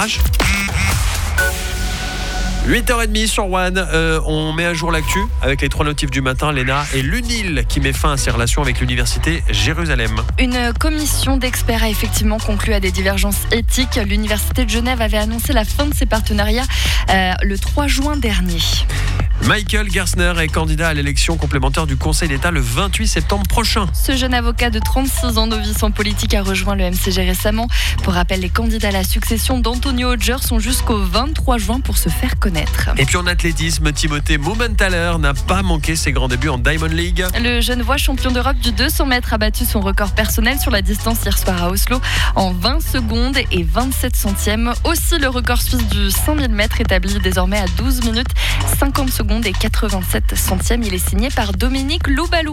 courage. 8h30 sur One, on met à jour l'actu avec les 3 notifs du matin, Léna, et l'UNIL qui met fin à ses relations avec l'université Jérusalem. Une commission d'experts a effectivement conclu à des divergences éthiques. L'université de Genève avait annoncé la fin de ses partenariats le 3 juin dernier. Michael Gersner est candidat à l'élection complémentaire du Conseil d'État le 28 septembre prochain. Ce jeune avocat de 36 ans novice en politique a rejoint le MCG récemment. Pour rappel, les candidats à la succession d'Antonio Hodger sont jusqu'au 23 juin pour se faire connaître. Et puis en athlétisme, Timothée Mumenthaler n'a pas manqué ses grands débuts en Diamond League. Le Genevois champion d'Europe du 200 mètres a battu son record personnel sur la distance hier soir à Oslo en 20 secondes et 27 centièmes. Aussi, le record suisse du 5000 mètres établi désormais à 12 minutes 50 secondes et 87 centièmes. Il est signé par Dominique Loubalou.